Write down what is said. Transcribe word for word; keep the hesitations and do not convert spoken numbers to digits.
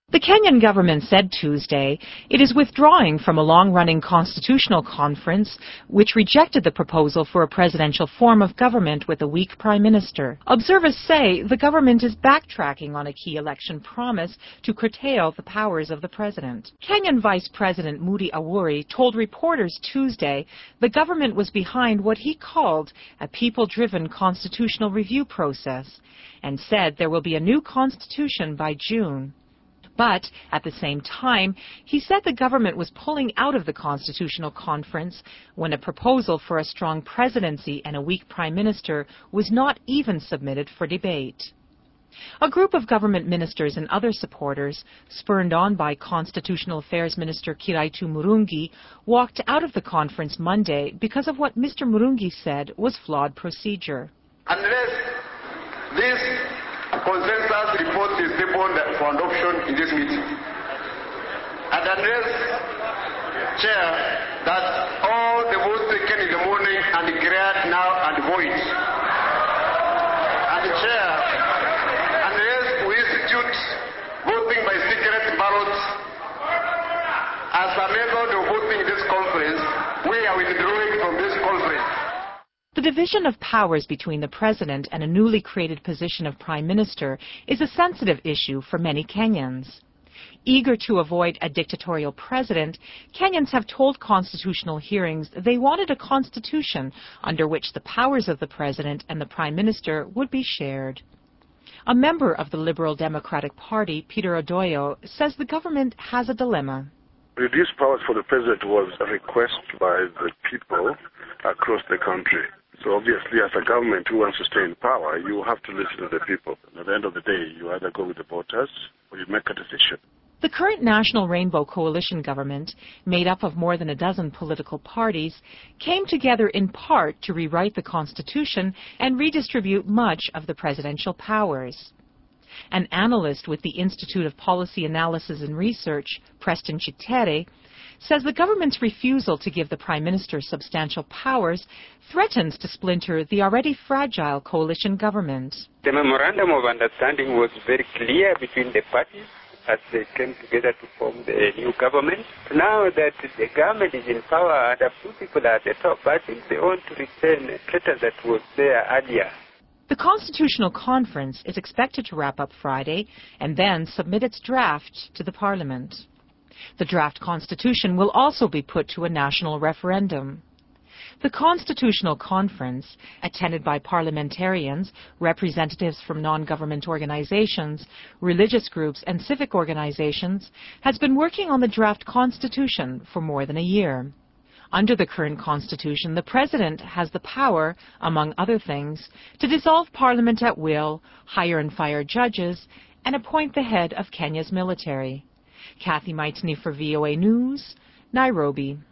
The Kenyan government said Tuesday it is withdrawing from a long-running constitutional conference which rejected the proposal for a presidential form of government with a weak prime minister. Observers say the government is backtracking on a key election promise to curtail the powers of the president. Kenyan Vice President Moody Awuri told reporters Tuesday the government was behind what he called a people-driven constitutional review process and said there will be a new constitution by June. But, at the same time, he said the government was pulling out of the Constitutional Conference when a proposal for a strong presidency and a weak prime minister was not even submitted for debate. A group of government ministers and other supporters, spurred on by Constitutional Affairs Minister Kiraitu Murungi, walked out of the conference Monday because of what Mister Murungi said was flawed procedure. Unless this consensus report is tabled for adoption in this meeting, and unless, Chair, that all the votes taken in the morning are declared now and void, and Chair, unless we institute voting by secret ballot as a method of voting in this conference, we are withdrawing from this conference. The division of powers between the president and a newly created position of prime minister is a sensitive issue for many Kenyans. Eager to avoid a dictatorial president, Kenyans have told constitutional hearings they wanted a constitution under which the powers of the president and the prime minister would be shared. A member of the Liberal Democratic Party, Peter Odoyo, says the government has a dilemma. Reduced powers for the president was a request by the people across the country. So obviously, as a government who wants to stay in power, you have to listen to the people. And at the end of the day, you either go with the voters or you make a decision. The current National Rainbow Coalition government, made up of more than a dozen political parties, came together in part to rewrite the Constitution and redistribute much of the presidential powers. An analyst with the Institute of Policy Analysis and Research, Preston Chitere, says the government's refusal to give the Prime Minister substantial powers threatens to splinter the already fragile coalition government. The memorandum of understanding was very clear between the parties as they came together to form the new government. Now that the government is in power and a few people are at the top, I think they want to return a treaty that was there earlier. The Constitutional Conference is expected to wrap up Friday and then submit its draft to the Parliament. The draft constitution will also be put to a national referendum. The Constitutional Conference, attended by parliamentarians, representatives from non-government organizations, religious groups and civic organizations, has been working on the draft constitution for more than a year. Under the current constitution, the president has the power, among other things, to dissolve parliament at will, hire and fire judges, and appoint the head of Kenya's military. Kathy Maitini for V O A News, Nairobi.